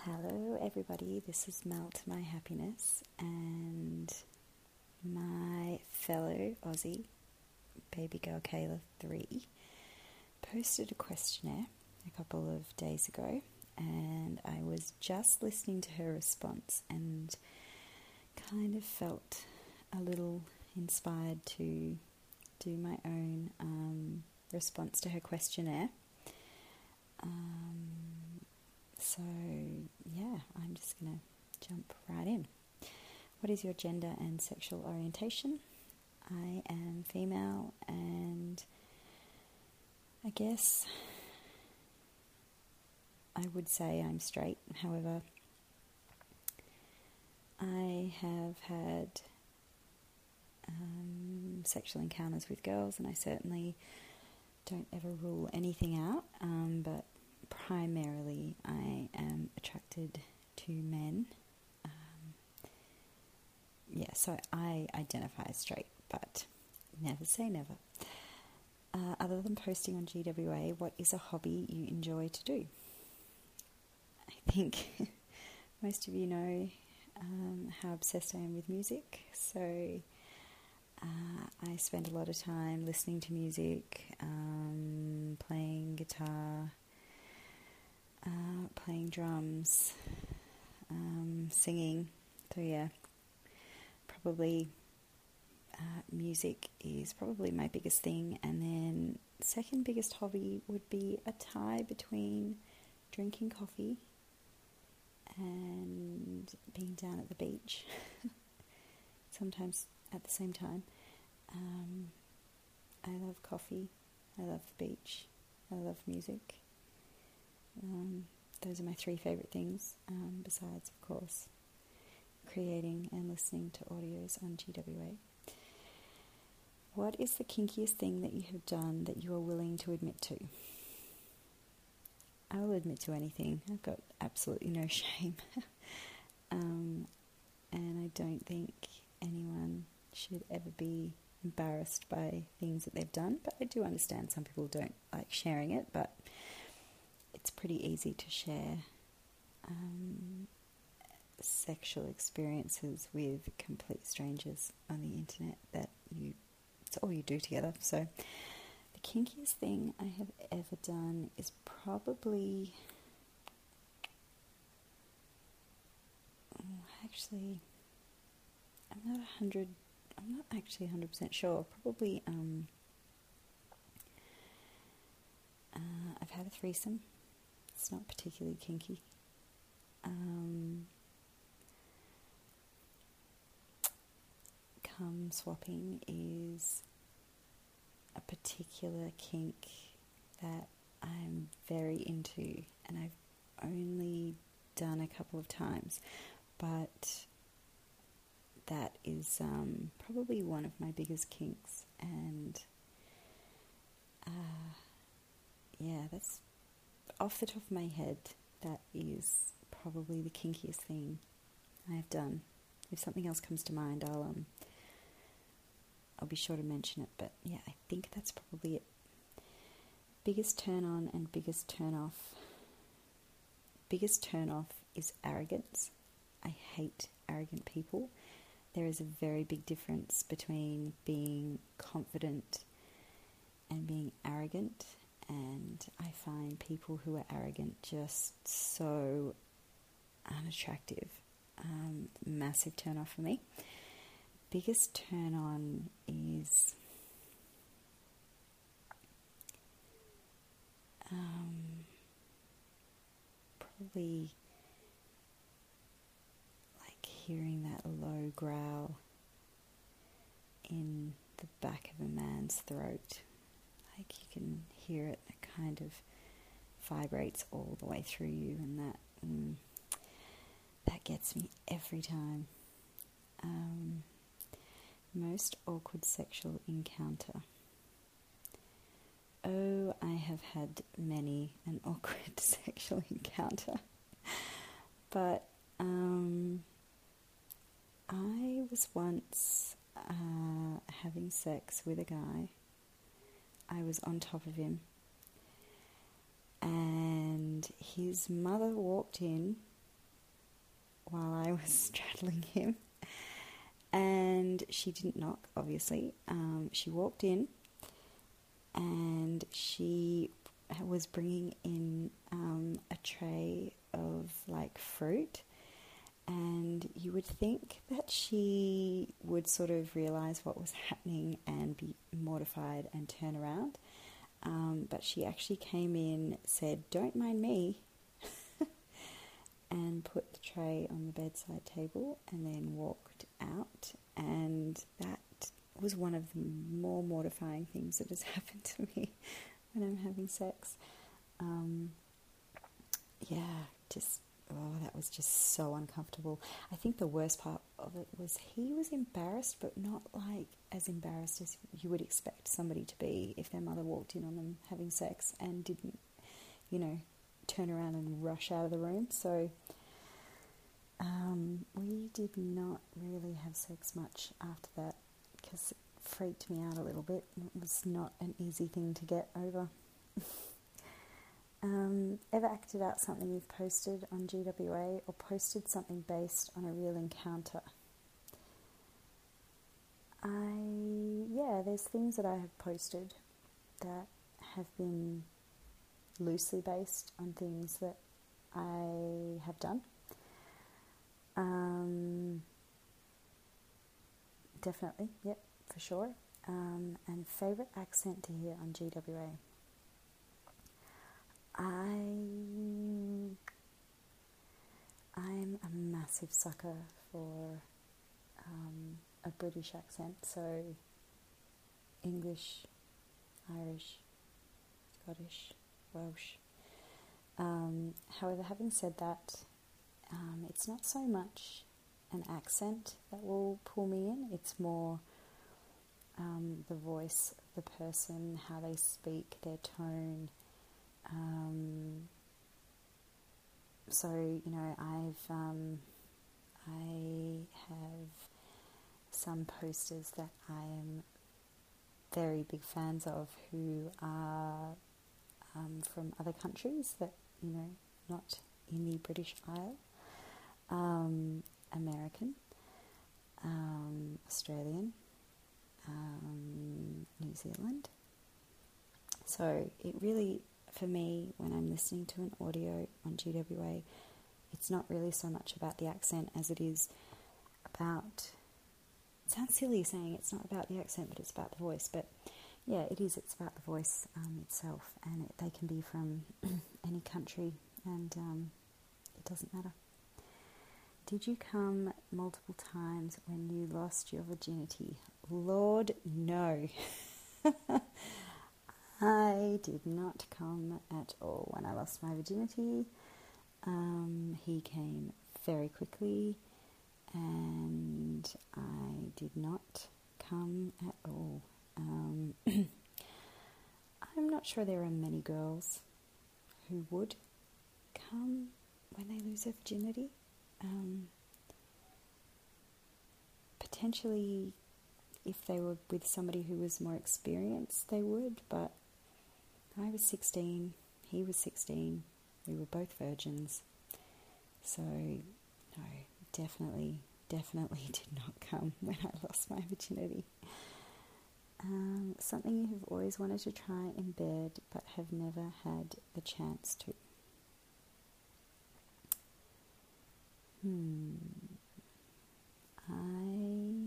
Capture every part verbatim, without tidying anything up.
Hello everybody, this is Mel to My Happiness, and my fellow Aussie, baby girl Kayla three, posted a questionnaire a couple of days ago, and I was just listening to her response and kind of felt a little inspired to do my own um, response to her questionnaire. Um, So, yeah, I'm just going to jump right in. What is your gender and sexual orientation? I am female, and I guess I would say I'm straight. However, I have had um, sexual encounters with girls, and I certainly don't ever rule anything out, um, but primarily I am attracted to men. Um, yeah, so I identify as straight, but never say never. Uh, other than posting on G W A, what is a hobby you enjoy to do? I think most of you know um, how obsessed I am with music, so uh, I spend a lot of time listening to music, um, playing guitar, Uh, playing drums, um, singing. So yeah, probably uh, music is probably my biggest thing, and then second biggest hobby would be a tie between drinking coffee and being down at the beach, sometimes at the same time. Um, I love coffee, I love the beach, I love music. Um, those are my three favourite things, um, besides, of course, creating and listening to audios on G W A. What is the kinkiest thing that you have done that you are willing to admit to? I will admit to anything. I've got absolutely no shame. um, and I don't think anyone should ever be embarrassed by things that they've done, but I do understand some people don't like sharing it, but it's pretty easy to share um, sexual experiences with complete strangers on the internet. That you, it's all you do together. So the kinkiest thing I have ever done is probably, oh, actually, I'm not a hundred. I'm not actually a hundred percent sure. Probably, um, uh, I've had a threesome. It's not particularly kinky. Um, cum swapping is a particular kink that I'm very into, and I've only done a couple of times, but that is um, probably one of my biggest kinks, and uh, yeah, that's off the top of my head, that is probably the kinkiest thing I have done. If something else comes to mind, I'll um, I'll be sure to mention it. But yeah, I think that's probably it. Biggest turn on and biggest turn off. Biggest turn off is arrogance. I hate arrogant people. There is a very big difference between being confident and being arrogant. And I find people who are arrogant just so unattractive. Um, massive turn off for me. Biggest turn on is um, probably like hearing that low growl in the back of a man's throat. Like you can hear it, it kind of vibrates all the way through you, and that mm, that gets me every time. Um, most awkward sexual encounter. Oh, I have had many an awkward sexual encounter, but um, I was once uh, having sex with a guy. I was on top of him, and his mother walked in while I was straddling him. And she didn't knock, obviously. Um, she walked in and she was bringing in um, a tray of like fruit. And you would think that she would sort of realise what was happening and be mortified and turn around. Um, but she actually came in, said, "Don't mind me," and put the tray on the bedside table and then walked out. And that was one of the more mortifying things that has happened to me when I'm having sex. Um, yeah, just, oh, that was just so uncomfortable. I think the worst part of it was he was embarrassed, but not like as embarrassed as you would expect somebody to be if their mother walked in on them having sex and didn't, you know, turn around and rush out of the room. So um, we did not really have sex much after that because it freaked me out a little bit. It was not an easy thing to get over. um, ever acted out something you've posted on G W A or posted something based on a real encounter? I, yeah, there's things that I have posted that have been loosely based on things that I have done. Um, definitely, yep, for sure. Um, and favourite accent to hear on G W A? I, I'm a massive sucker for um, a British accent, so English, Irish, Scottish, Welsh. Um, however, having said that, um, it's not so much an accent that will pull me in, it's more um, the voice of the person, how they speak, their tone. Um, so, you know, I've um, I have some posters that I am very big fans of who are um, from other countries that, you know, not in the British Isle, um, American, um, Australian, um, New Zealand. So it really, for me, when I'm listening to an audio on G W A, it's not really so much about the accent as it is about, it sounds silly saying it's not about the accent, but it's about the voice. But yeah, it is, it's about the voice um, itself, and it, they can be from any country, and um, it doesn't matter. Did you come multiple times when you lost your virginity? Lord, no. I did not come at all when I lost my virginity. Um, he came very quickly, and I did not come at all. Um, I'm not sure there are many girls who would come when they lose their virginity. Um, potentially, if they were with somebody who was more experienced, they would, but I was sixteen, he was sixteen, we were both virgins, so no, definitely, definitely did not come when I lost my virginity. Um, something you have always wanted to try in bed but have never had the chance to. Hmm. I...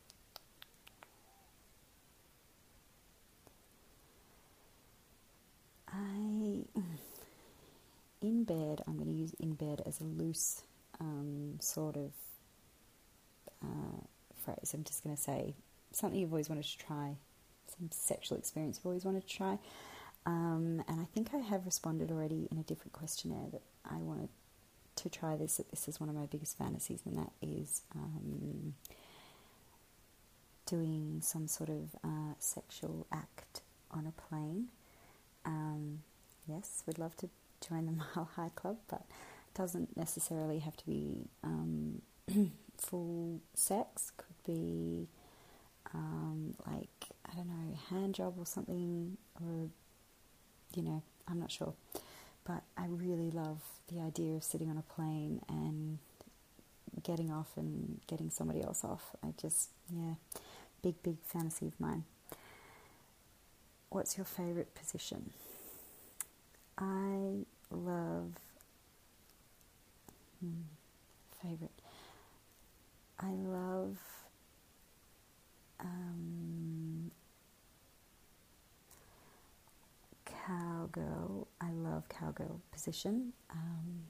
I... In bed, I'm going to use in bed as a loose um, sort of uh, phrase. I'm just going to say something you've always wanted to try, some sexual experience you've always wanted to try. Um, and I think I have responded already in a different questionnaire that I wanted to try this, that this is one of my biggest fantasies, and that is um, doing some sort of uh, sexual act on a plane. Um, yes, we'd love to join the Mile High Club, but it doesn't necessarily have to be um, full sex. Could be um, like, I don't know, hand job or something, or, you know, I'm not sure. But I really love the idea of sitting on a plane and getting off and getting somebody else off. I just, yeah, big, big fantasy of mine. What's your favourite position? I love, hmm, favourite. I love um, cowgirl. I love cowgirl position. Um,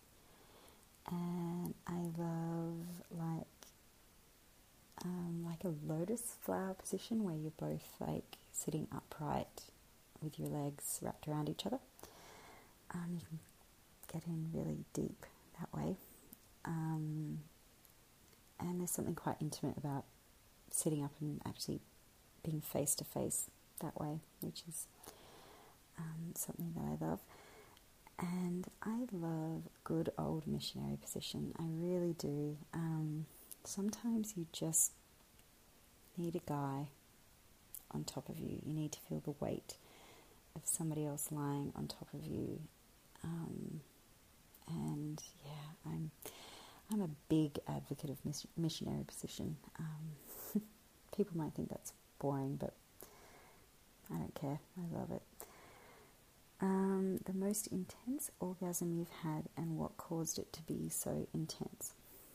and I love like um, like a lotus flower position where you're both like sitting upright with your legs wrapped around each other. Um, you can get in really deep that way. Um, and there's something quite intimate about sitting up and actually being face to face that way, which is um, something that I love. And I love good old missionary position. I really do. Um, sometimes you just need a guy on top of you. You need to feel the weight of somebody else lying on top of you. Um, and yeah, I'm I'm a big advocate of mis- missionary position. Um, people might think that's boring, but I don't care. I love it. Um, the most intense orgasm you've had and what caused it to be so intense?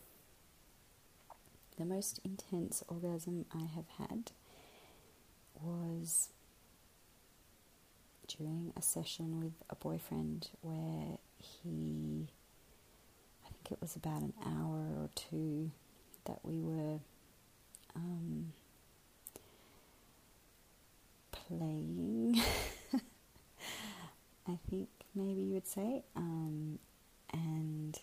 The most intense orgasm I have had was during a session with a boyfriend where he, I think it was about an hour or two that we were um, playing, I think maybe you would say, um, and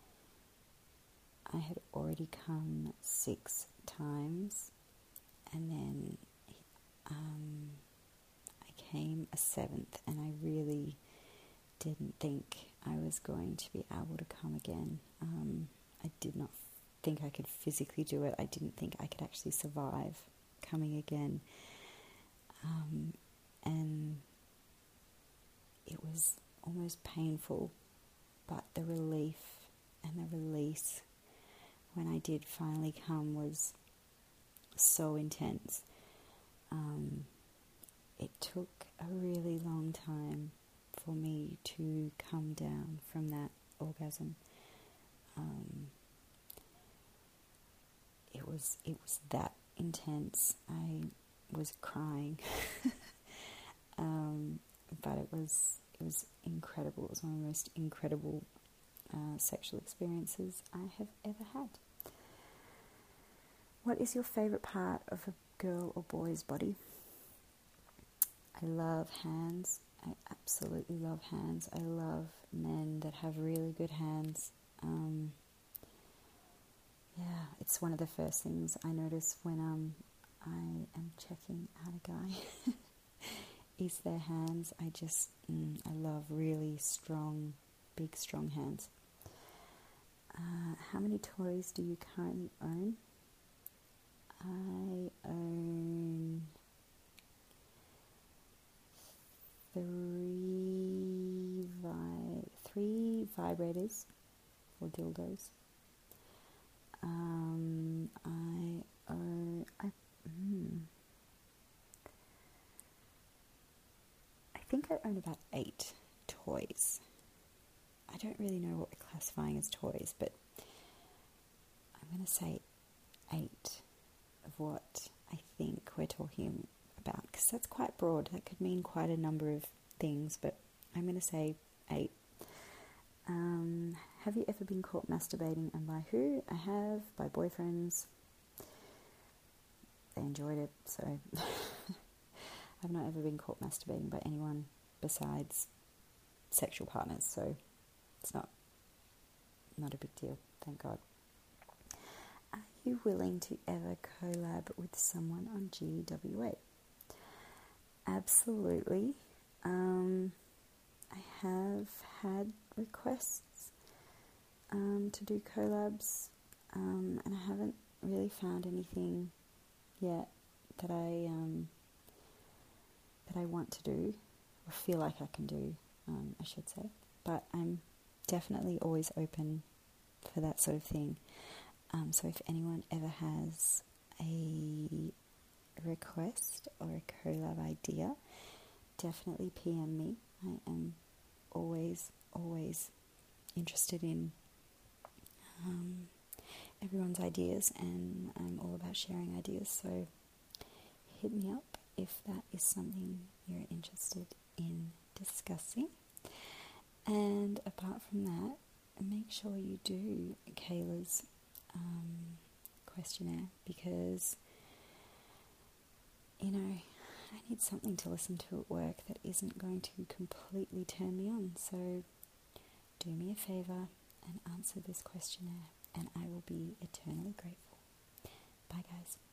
I had already come six times, and then um, I came a seventh, and I really didn't think I was going to be able to come again. Um, I did not think I could physically do it. I didn't think I could actually survive coming again. Um, and it was almost painful, but the relief and the release when I did finally come was so intense. Um, it took a really long time for me to come down from that orgasm. Um, it was it was that intense. I was crying, um, but it was it was incredible. It was one of the most incredible uh, sexual experiences I have ever had. What is your favourite part of a girl or boy's body? I love hands. I absolutely love hands. I love men that have really good hands. Um, yeah, it's one of the first things I notice when um, I am checking out a guy is their hands. I just, mm, I love really strong, big, strong hands. Uh, how many toys do you currently own? I own three vi- three vibrators or dildos. Um, I own I hmm, I think I own about eight toys. I don't really know what we're classifying as toys, but I'm going to say eight of what I think we're talking about, because that's quite broad. That could mean quite a number of things, but I'm going to say eight. Um, have you ever been caught masturbating, and by who? I have, by boyfriends. They enjoyed it, so I've not ever been caught masturbating by anyone besides sexual partners, so it's not not a big deal, thank God. Are you willing to ever collab with someone on G W A? Absolutely. Um, I have had requests um, to do collabs, um, and I haven't really found anything yet that I um, that I want to do, or feel like I can do, um, I should say. But I'm definitely always open for that sort of thing. Um, so if anyone ever has a request or a collab idea, definitely P M me. I am always, always interested in um, everyone's ideas, and I'm all about sharing ideas. So hit me up if that is something you're interested in discussing. And apart from that, make sure you do Kayla's um, questionnaire, because, you know, I need something to listen to at work that isn't going to completely turn me on. So do me a favour and answer this questionnaire, and I will be eternally grateful. Bye, guys.